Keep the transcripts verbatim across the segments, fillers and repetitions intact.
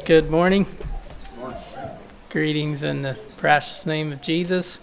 Good morning. Greetings in the precious name of Jesus.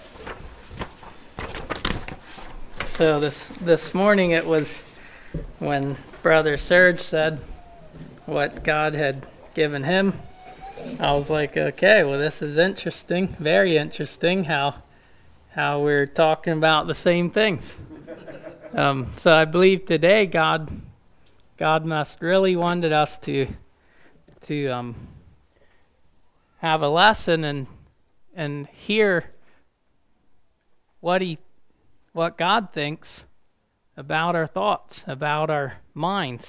So this this morning it was when Brother Serge said what God had given him. I was like, okay, well, this is interesting, very interesting how how we're talking about the same things. Um, so I believe today God God must really wanted us to to um, have a lesson and and hear what he what God thinks about our thoughts, about our minds.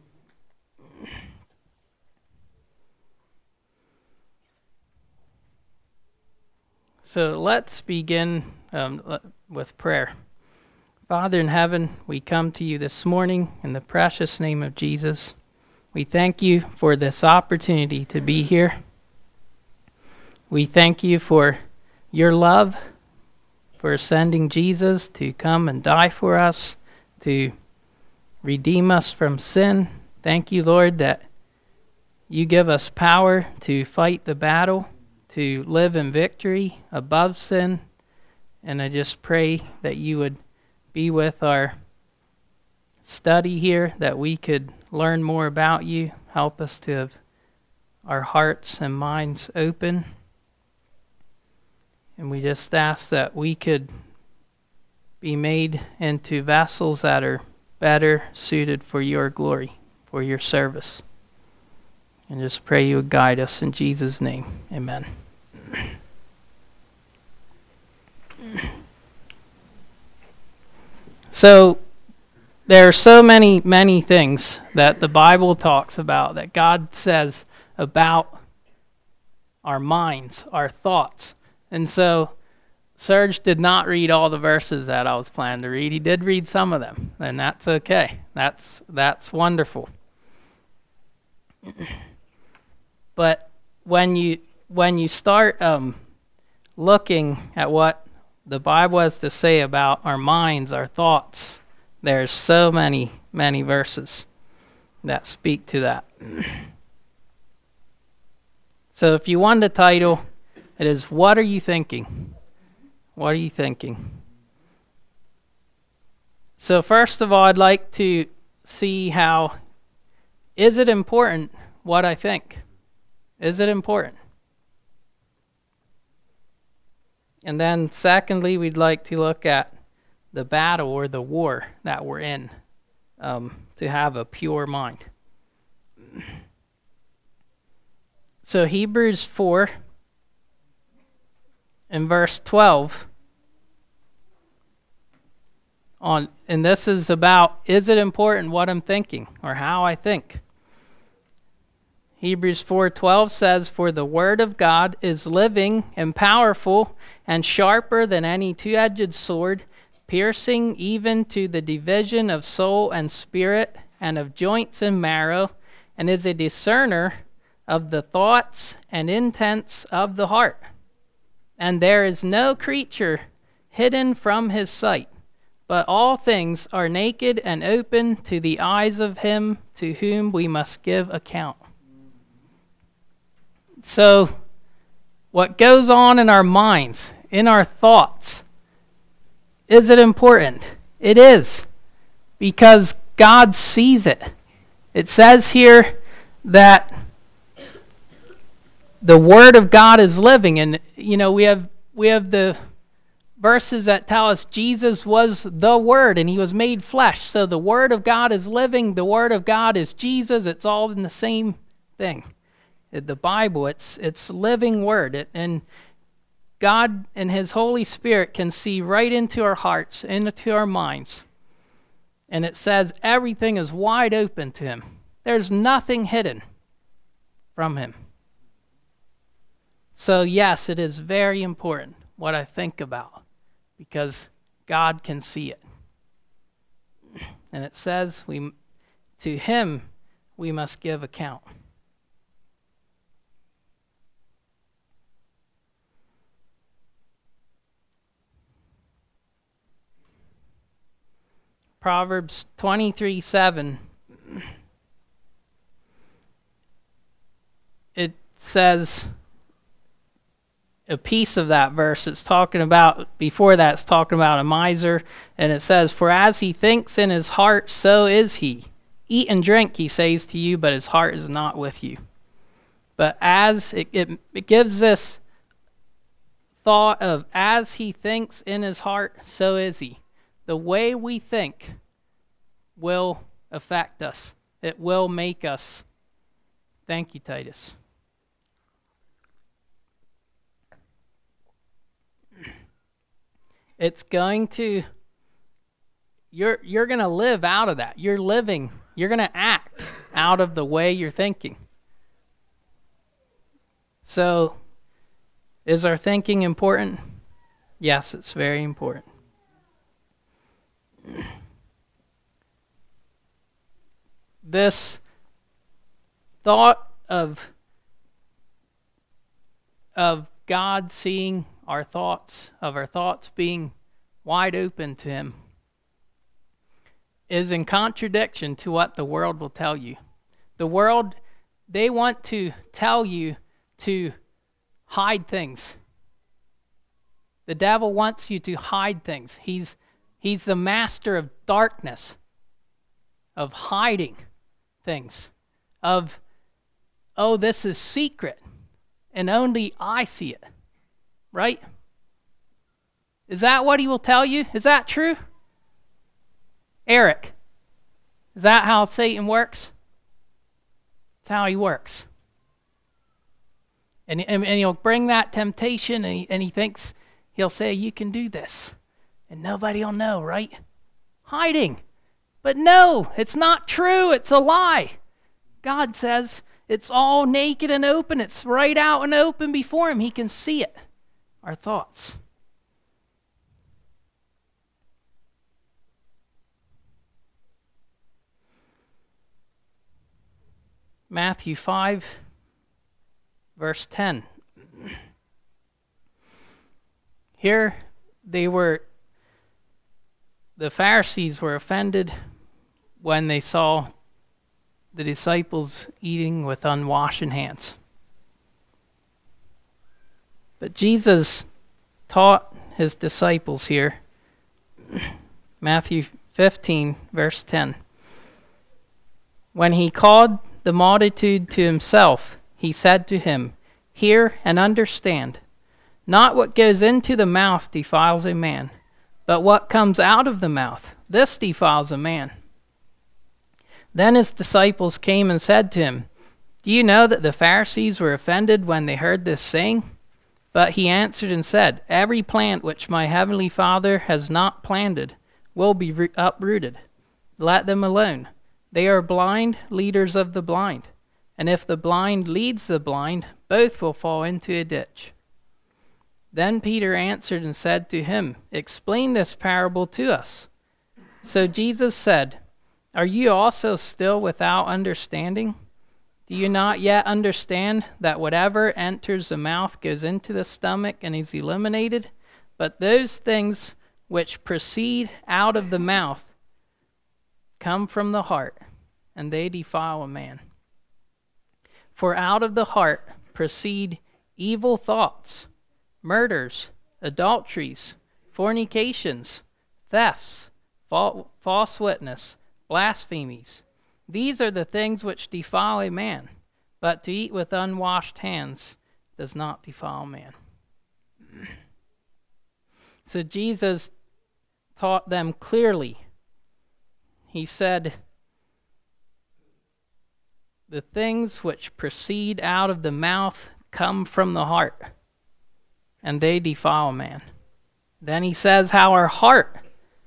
So let's begin um, with prayer. Father in heaven, we come to you this morning in the precious name of Jesus. We thank you for this opportunity to be here. We thank you for your love, for sending Jesus to come and die for us, to redeem us from sin. Thank you, Lord, that you give us power to fight the battle, to live in victory above sin. And I just pray that you would be with our study here, that we could learn more about you, help us to have our hearts and minds open. And we just ask that we could be made into vessels that are better suited for your glory, for your service. And just pray you would guide us in Jesus' name. Amen. So, there are so many, many things that the Bible talks about, that God says about our minds, our thoughts. And so, Serge did not read all the verses that I was planning to read. He did read some of them, and that's okay. That's that's wonderful. But when you when you start um, looking at what the Bible has to say about our minds, our thoughts, there's so many, many verses that speak to that. So if you want the title, it is, What Are You Thinking? What are you thinking? So first of all, I'd like to see how, is it important what I think? Is it important? And then secondly, we'd like to look at the battle or the war that we're in, um, to have a pure mind. So Hebrews four, in verse twelve, on, and this is about, is it important what I'm thinking or how I think? Hebrews four twelve says, For the word of God is living and powerful and sharper than any two-edged sword, piercing even to the division of soul and spirit and of joints and marrow, and is a discerner of the thoughts and intents of the heart. And there is no creature hidden from his sight, but all things are naked and open to the eyes of him to whom we must give account. So, what goes on in our minds, in our thoughts, is it important? It is, because God sees it. It says here that the Word of God is living, and you know we have we have the verses that tell us Jesus was the Word, and He was made flesh. So the Word of God is living. The Word of God is Jesus. It's all in the same thing. The Bible, it's it's living Word, it, and God and His Holy Spirit can see right into our hearts, into our minds. And it says everything is wide open to Him. There's nothing hidden from Him. So yes, it is very important what I think about, because God can see it. And it says we, to Him we must give account. Proverbs twenty-three seven. It says a piece of that verse. It's talking about, before that, it's talking about a miser, and it says, "For as he thinks in his heart, so is he. Eat and drink, he says to you, but his heart is not with you." But as it, it, it gives this thought of, as he thinks in his heart, so is he. The way we think will affect us. It will make us. Thank you, Titus. It's going to, you're you're going to live out of that. You're living, you're going to act out of the way you're thinking. So, is our thinking important? Yes, it's very important. This thought of of God seeing our thoughts, of our thoughts being wide open to him, is in contradiction to what the world will tell you. The world, they want to tell you to hide things. The devil wants you to hide things. He's he's the master of darkness, of hiding things, of, oh, this is secret, and only I see it. Right? Is that what he will tell you? Is that true? Eric, is that how Satan works? That's how he works. And, and, and he'll bring that temptation, and he, and he thinks, he'll say, you can do this, and nobody will know, right? Hiding. But no, it's not true. It's a lie. God says it's all naked and open. It's right out and open before him. He can see it. Our thoughts. Matthew five, verse ten. Here they were, the Pharisees were offended when they saw the disciples eating with unwashed hands. But Jesus taught his disciples here, Matthew fifteen, verse ten. When he called the multitude to himself, he said to him, "Hear and understand. Not what goes into the mouth defiles a man, but what comes out of the mouth, this defiles a man." Then his disciples came and said to him, "Do you know that the Pharisees were offended when they heard this saying?" But he answered and said, "Every plant which my heavenly Father has not planted will be re- uprooted. Let them alone. They are blind leaders of the blind. And if the blind leads the blind, both will fall into a ditch." Then Peter answered and said to him, "Explain this parable to us." So Jesus said, "Are you also still without understanding? Do you not yet understand that whatever enters the mouth goes into the stomach and is eliminated? But those things which proceed out of the mouth come from the heart, and they defile a man. For out of the heart proceed evil thoughts, murders, adulteries, fornications, thefts, false witness, blasphemies. These are the things which defile a man, but to eat with unwashed hands does not defile man." So Jesus taught them clearly. He said, the things which proceed out of the mouth come from the heart, and they defile man. Then he says how our heart,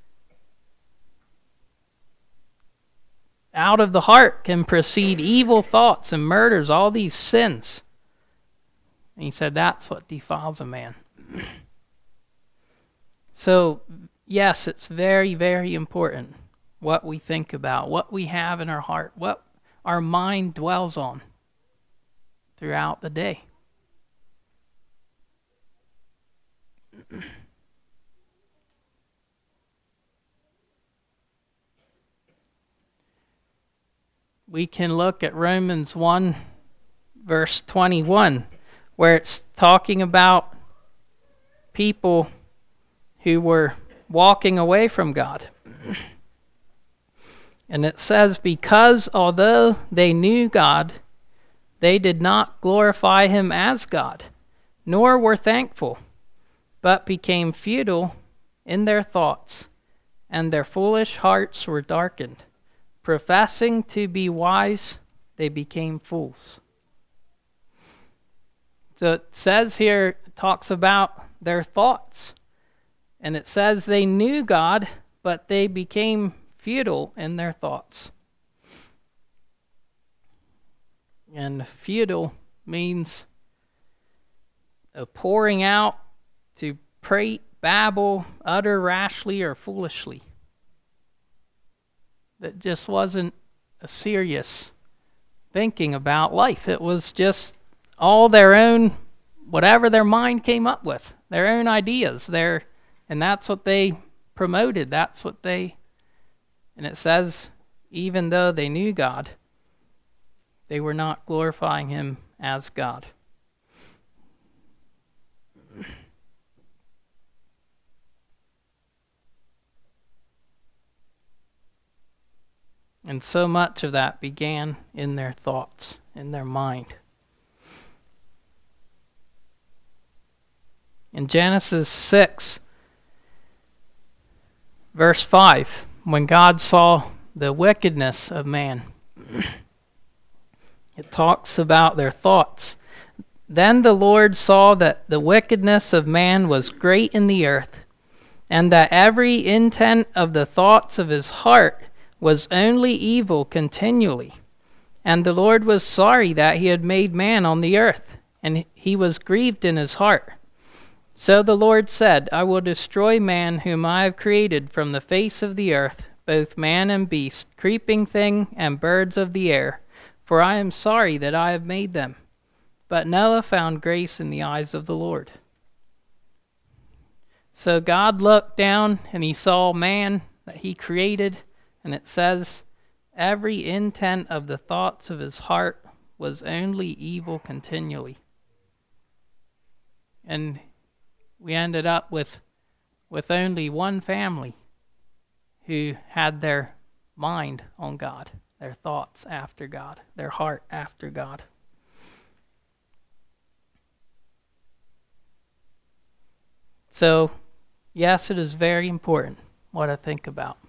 out of the heart can proceed evil thoughts and murders, all these sins. And he said that's what defiles a man. So, yes, it's very, very important what we think about, what we have in our heart, what our mind dwells on throughout the day. We can look at Romans one, verse twenty-one, where it's talking about people who were walking away from God. And it says, because although they knew God, they did not glorify him as God, nor were thankful, but became futile in their thoughts, and their foolish hearts were darkened. Professing to be wise, they became fools. So it says here, it talks about their thoughts. And it says they knew God, but they became futile in their thoughts. And futile means a pouring out, to prate, babble, utter rashly or foolishly. That just wasn't a serious thinking about life. It was just all their own, whatever their mind came up with, their own ideas, their, and that's what they promoted. That's what they, and it says, even though they knew God, they were not glorifying him as God. And so much of that began in their thoughts, in their mind. In Genesis six, verse five, when God saw the wickedness of man, it talks about their thoughts. Then the Lord saw that the wickedness of man was great in the earth, and that every intent of the thoughts of his heart was only evil continually. And the Lord was sorry that he had made man on the earth, and he was grieved in his heart. So the Lord said, I will destroy man whom I have created from the face of the earth, both man and beast, creeping thing and birds of the air, for I am sorry that I have made them. But Noah found grace in the eyes of the Lord. So God looked down and he saw man that he created, and it says, every intent of the thoughts of his heart was only evil continually. And we ended up with, with only one family who had their mind on God, their thoughts after God, their heart after God. So, yes, it is very important what I think about.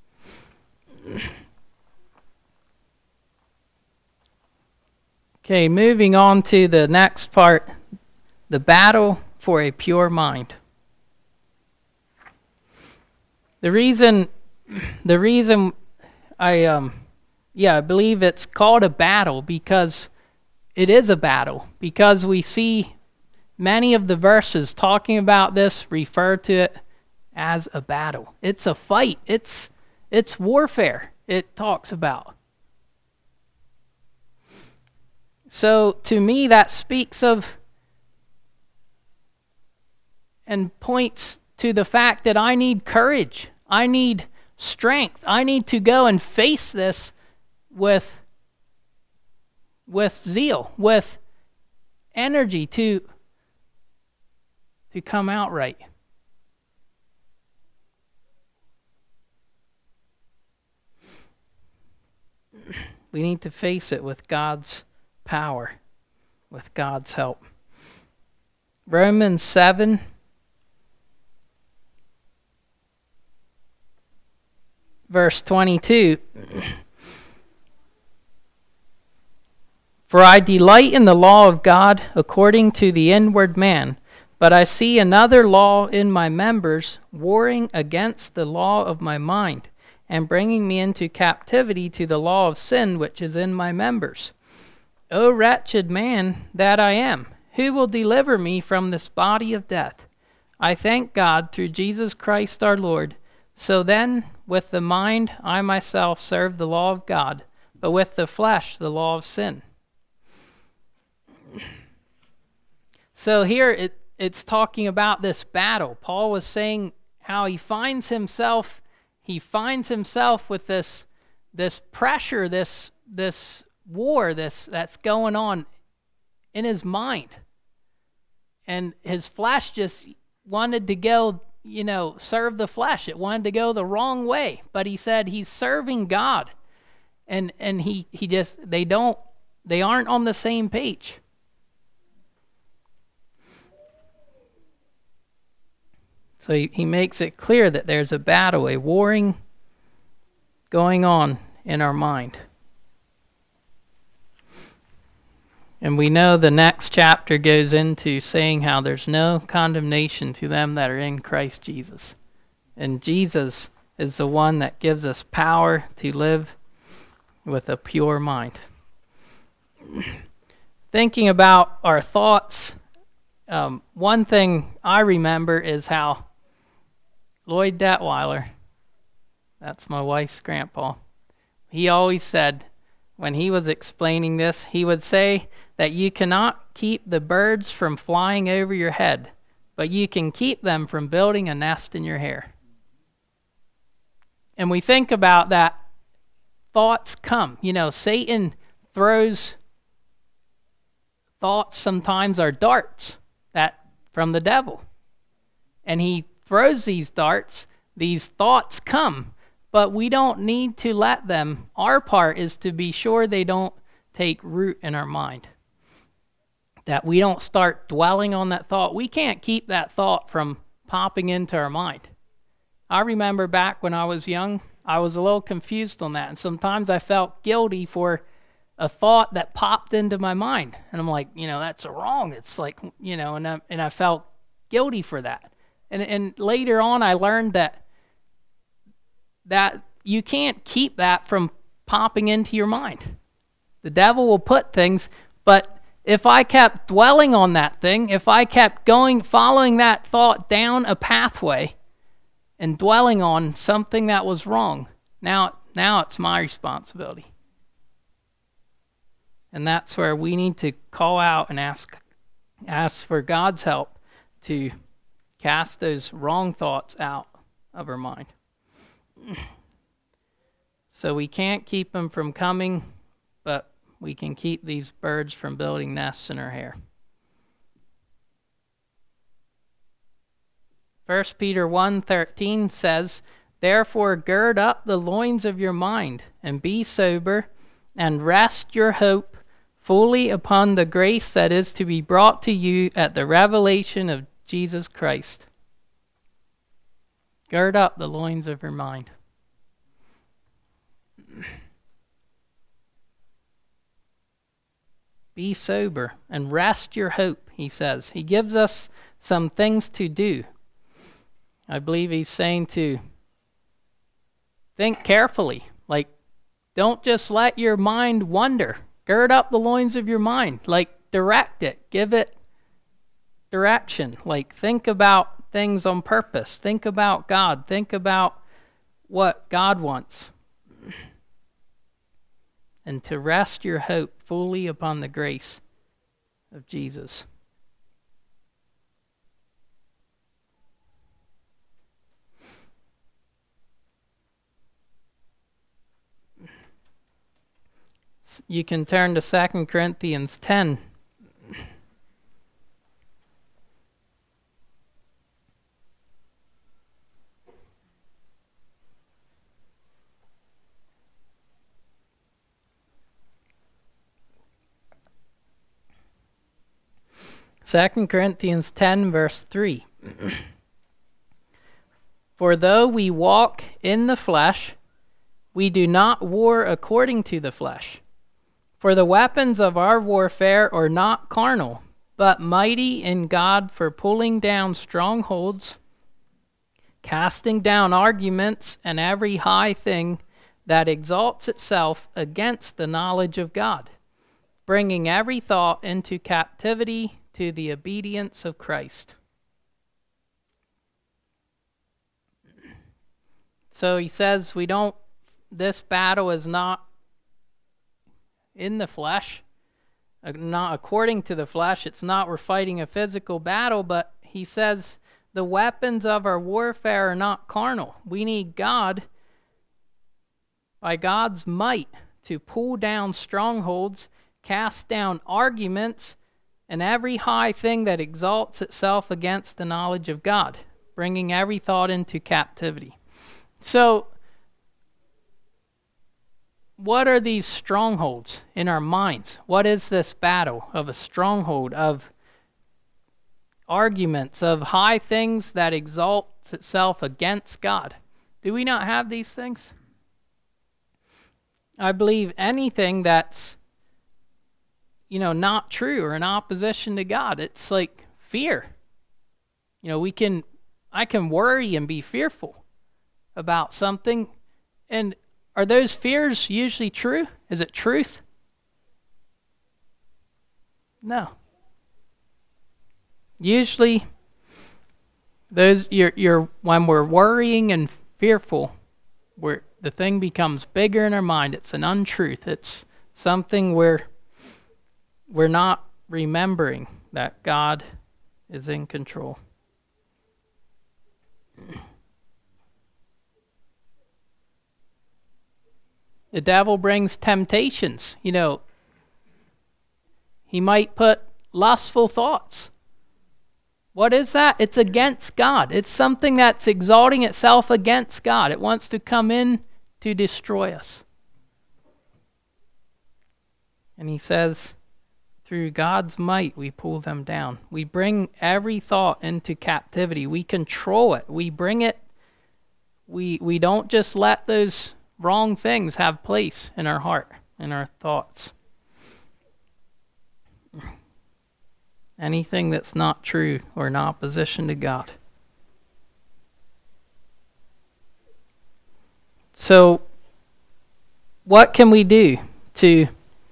Okay, moving on to the next part, the battle for a pure mind. The reason, the reason I, um, yeah, I believe it's called a battle because it is a battle, because we see many of the verses talking about this refer to it as a battle. It's a fight. It's it's warfare. It talks about. So to me, that speaks of and points to the fact that I need courage. I need strength. I need to go and face this with, with zeal, with energy to, to come out right. We need to face it with God's power, with God's help. Romans seven, verse twenty-two. For I delight in the law of God according to the inward man, but I see another law in my members, warring against the law of my mind, and bringing me into captivity to the law of sin which is in my members. O wretched man that I am, who will deliver me from this body of death? I thank God through Jesus Christ our Lord. So then, with the mind I myself serve the law of God, but with the flesh the law of sin. So here it, it's talking about this battle. Paul was saying how he finds himself He finds himself with this this pressure, this this war, this that's going on in his mind. And his flesh just wanted to go, you know, serve the flesh. It wanted to go the wrong way. But he said he's serving God. And and he, he just, they don't, they aren't on the same page. So he, he makes it clear that there's a battle, a warring going on in our mind. And we know the next chapter goes into saying how there's no condemnation to them that are in Christ Jesus. And Jesus is the one that gives us power to live with a pure mind. Thinking about our thoughts, um, one thing I remember is how Lloyd Detweiler, that's my wife's grandpa, he always said, when he was explaining this, he would say that you cannot keep the birds from flying over your head, but you can keep them from building a nest in your hair. And we think about that, thoughts come. You know, Satan throws thoughts, sometimes are darts that from the devil. And he throws these darts, these thoughts come, but we don't need to let them. Our part is to be sure they don't take root in our mind. That we don't start dwelling on that thought. We can't keep that thought from popping into our mind. I remember back when I was young, I was a little confused on that. And sometimes I felt guilty for a thought that popped into my mind. And I'm like, you know, that's wrong. It's like, you know, and I, and I felt guilty for that. And and later on I learned that that you can't keep that from popping into your mind. The devil will put things, but if I kept dwelling on that thing, if I kept going, following that thought down a pathway and dwelling on something that was wrong, now, now it's my responsibility. And that's where we need to call out and ask, ask for God's help to cast those wrong thoughts out of our mind. So we can't keep them from coming, but we can keep these birds from building nests in our hair. First Peter one thirteen says, "Therefore gird up the loins of your mind, and be sober, and rest your hope fully upon the grace that is to be brought to you at the revelation of Jesus Christ." Gird up the loins of your mind. Be sober and rest your hope, he says. He gives us some things to do. I believe he's saying to think carefully. Like, don't just let your mind wander. Gird up the loins of your mind. Like, direct it. Give it direction. Like, think about things on purpose. Think about God. Think about what God wants. And to rest your hope fully upon the grace of Jesus. You can turn to Second Corinthians ten. Second Corinthians ten, verse three. For though we walk in the flesh, we do not war according to the flesh. For the weapons of our warfare are not carnal, but mighty in God for pulling down strongholds, casting down arguments and every high thing that exalts itself against the knowledge of God, bringing every thought into captivity to the obedience of Christ. So he says we don't, this battle is not in the flesh, not according to the flesh. It's not we're fighting a physical battle, but he says the weapons of our warfare are not carnal. We need God, by God's might, to pull down strongholds, cast down arguments, and every high thing that exalts itself against the knowledge of God, bringing every thought into captivity. So, what are these strongholds in our minds? What is this battle of a stronghold, of arguments, of high things that exalts itself against God? Do we not have these things? I believe anything that's, you know, not true or in opposition to God, it's like fear. You know, we can, I can worry and be fearful about something. And are those fears usually true? Is it truth? No. Usually, those you're, you're when we're worrying and fearful, we're, the thing becomes bigger in our mind. It's an untruth. It's something where we're not remembering that God is in control. The devil brings temptations. You know, he might put lustful thoughts. What is that? It's against God. It's something that's exalting itself against God. It wants to come in to destroy us. And he says, through God's might, we pull them down. We bring every thought into captivity. We control it. We bring it. We, we don't just let those wrong things have place in our heart, in our thoughts. Anything that's not true or in opposition to God. So, what can we do to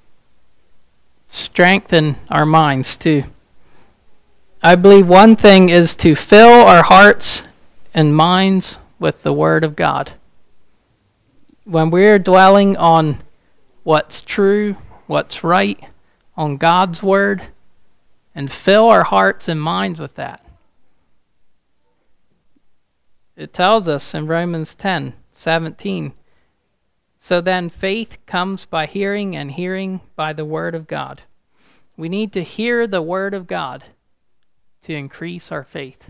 strengthen our minds? To, I believe one thing is to fill our hearts and minds with the Word of God. When we're dwelling on what's true, what's right, on God's Word, and fill our hearts and minds with that. It tells us in Romans ten seventeen, so then faith comes by hearing, and hearing by the Word of God. We need to hear the Word of God to increase our faith.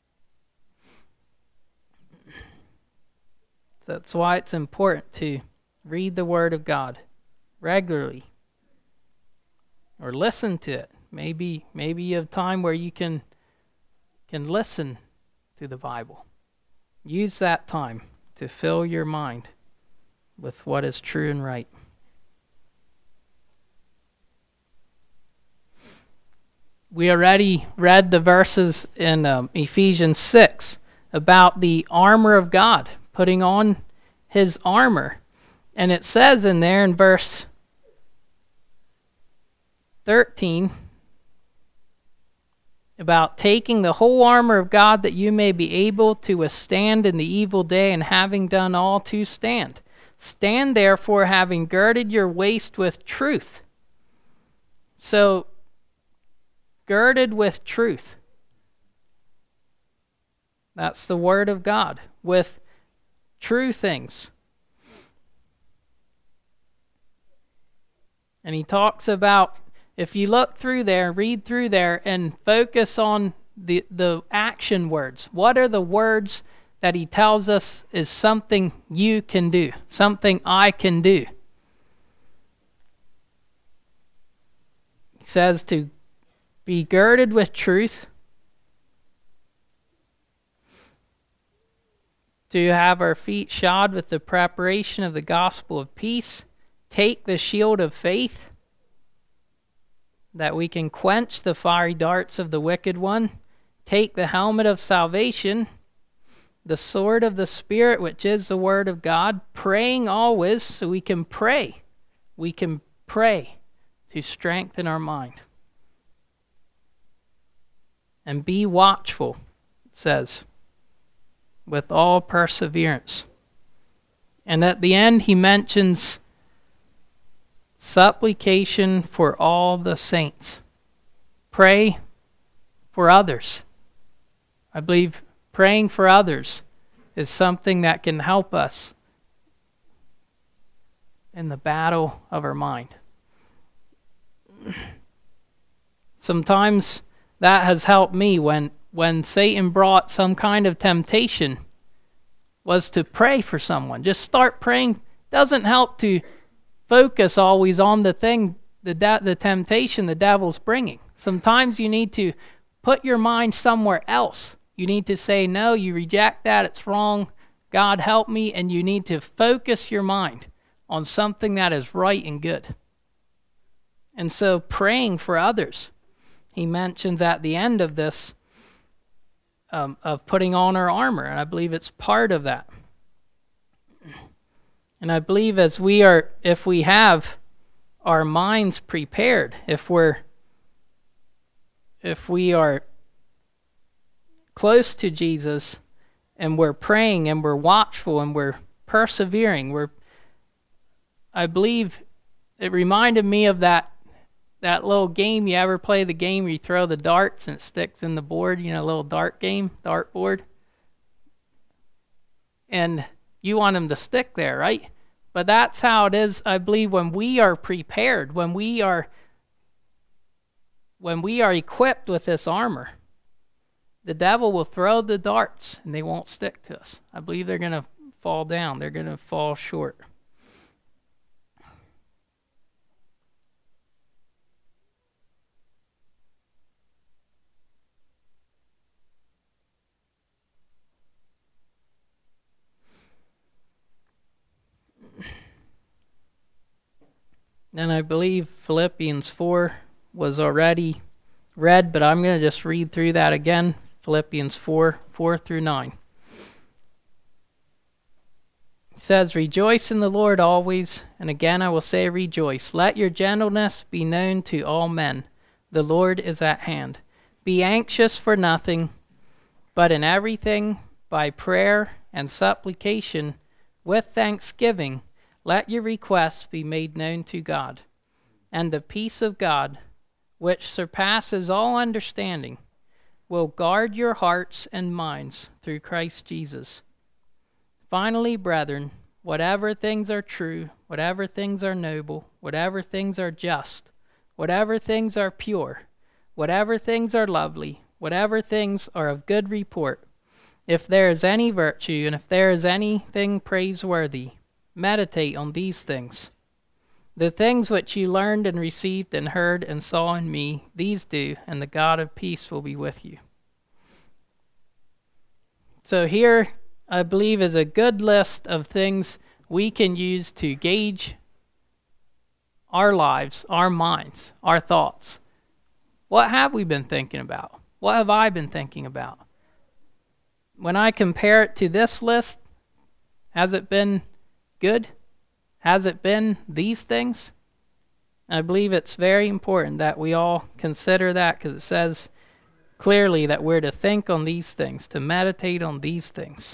That's why it's important to read the Word of God regularly, or listen to it. Maybe maybe you have time where you can can listen to the Bible. Use that time to fill your mind with what is true and right. We already read the verses in um, Ephesians six about the armor of God, putting on his armor. And it says in there in verse thirteen, about taking the whole armor of God that you may be able to withstand in the evil day, and having done all to stand. Stand therefore, having girded your waist with truth. So, girded with truth. That's the Word of God, with true things. And he talks about, if you look through there, read through there, and focus on the, the action words. What are the words that he tells us is something you can do, something I can do? He says to be girded with truth, to have our feet shod with the preparation of the gospel of peace, take the shield of faith, that we can quench the fiery darts of the wicked one, take the helmet of salvation, the sword of the Spirit, which is the Word of God, praying always, so we can pray. We can pray to strengthen our mind. And be watchful, it says, with all perseverance. And at the end he mentions supplication for all the saints. Pray for others. I believe praying for others is something that can help us in the battle of our mind. Sometimes that has helped me when, when Satan brought some kind of temptation, was to pray for someone. Just start praying. Doesn't help to focus always on the thing, the de- the temptation the devil's bringing. Sometimes you need to put your mind somewhere else. You need to say, no, you reject that, it's wrong. God help me, and you need to focus your mind on something that is right and good. And so praying for others, he mentions at the end of this, um, of putting on our armor, and I believe it's part of that. And I believe as we are, if we have our minds prepared, if we're, if we are close to Jesus, and we're praying, and we're watchful, and we're persevering, we're, I believe it reminded me of that that little game. You ever play the game where you throw the darts and it sticks in the board, you know, a little dart game, dart board? And you want them to stick there, right? But that's how it is, I believe, when we are prepared, when we are when we are equipped with this armor, the devil will throw the darts and they won't stick to us. I believe they're going to fall down. They're going to fall short. And I believe Philippians four was already read, but I'm going to just read through that again. Philippians four, four through nine. It says, "Rejoice in the Lord always, and again I will say rejoice. Let your gentleness be known to all men. The Lord is at hand. Be anxious for nothing, but in everything by prayer and supplication with thanksgiving, let your requests be made known to God. And the peace of God, which surpasses all understanding, will guard your hearts and minds through Christ Jesus. Finally, brethren, whatever things are true, whatever things are noble, whatever things are just, whatever things are pure, whatever things are lovely, whatever things are of good report, if there is any virtue and if there is anything praiseworthy, meditate on these things. The things which you learned and received and heard and saw in me, these do, and the God of peace will be with you." So here, I believe, is a good list of things we can use to gauge our lives, our minds, our thoughts. What have we been thinking about? What have I been thinking about? When I compare it to this list, has it been good? Has it been these things? I believe it's very important that we all consider that, because it says clearly that we're to think on these things, to meditate on these things.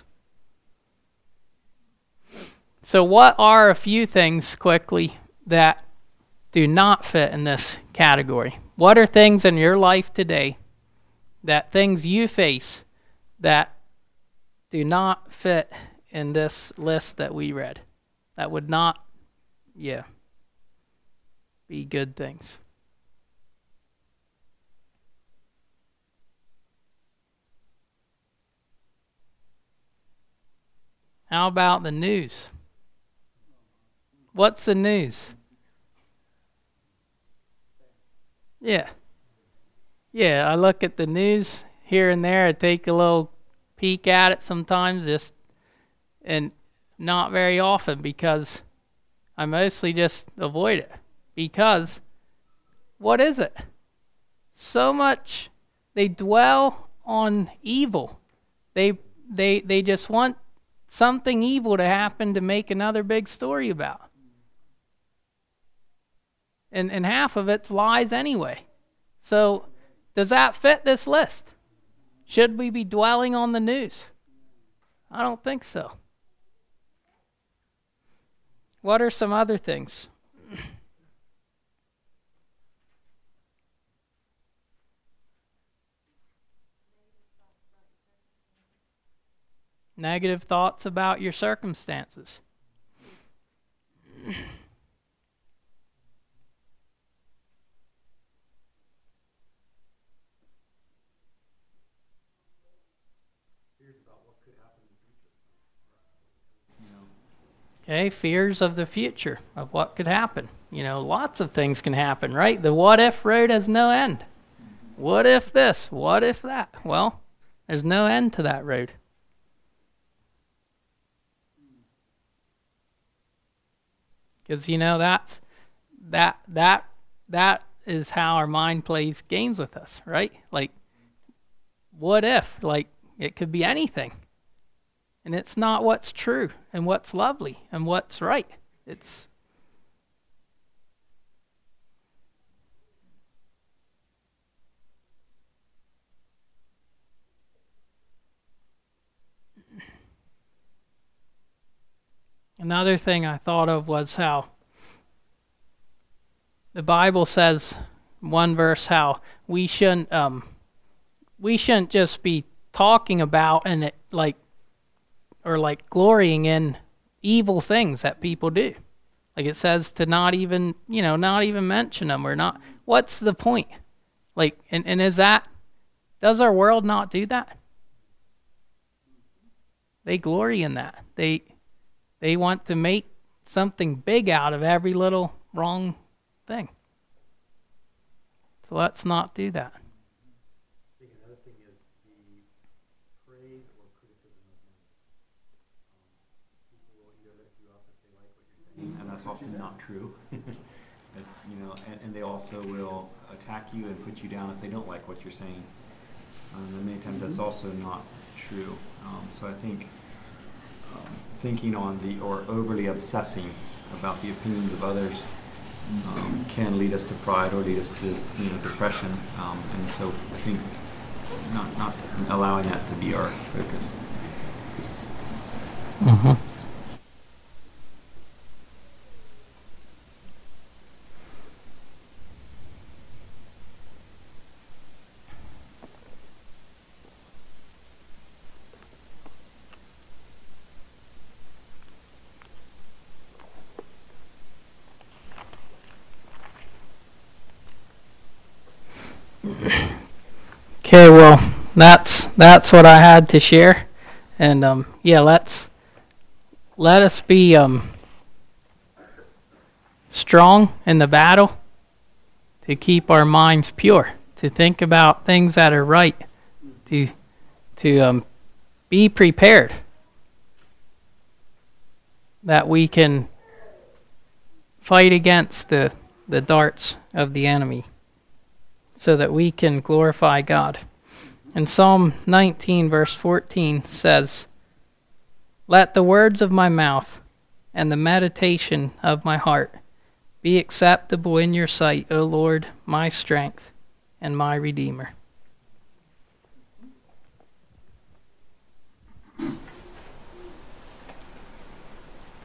So what are a few things, quickly, that do not fit in this category? What are things in your life today, that things you face, that do not fit in this list that we read? That would not, yeah, be good things. How about the news? What's the news? Yeah. Yeah, I look at the news here and there. I take a little peek at it sometimes, just, and not very often, because I mostly just avoid it. Because what is it? So much, they dwell on evil. They they they just want something evil to happen to make another big story about. And and half of it's lies anyway. So does that fit this list? Should we be dwelling on the news? I don't think so. What are some other things? Negative thoughts about your circumstances. I Okay, fears of the future, of what could happen. You know, lots of things can happen, right? The what if road has no end. What if this? What if that? Well, there's no end to that road. Because, you know, that's that that that is how our mind plays games with us, right? Like, what if? Like, it could be anything. And it's not what's true and what's lovely and what's right. It's another thing I thought of was how the Bible says, one verse, how we shouldn't um we shouldn't just be talking about and it like or like glorying in evil things that people do. Like it says to not even, you know, not even mention them or not. What's the point? Like, and, and is that, does our world not do that? They glory in that. They, they want to make something big out of every little wrong thing. So let's not do that. And that's often not true. It's, you know, and, and they also will attack you and put you down if they don't like what you're saying. Um, and many times that's also not true. Um, so I think um, thinking on the or overly obsessing about the opinions of others um, can lead us to pride or lead us to, you know, depression. Um, and so I think not not allowing that to be our focus. Mm-hmm. Okay, well, that's that's what I had to share, and um, yeah, let's let us be um, strong in the battle to keep our minds pure, to think about things that are right, to to um, be prepared, that we can fight against the the darts of the enemy, so that we can glorify God. And Psalm nineteen, verse fourteen says, "Let the words of my mouth and the meditation of my heart be acceptable in your sight, O Lord, my strength and my Redeemer."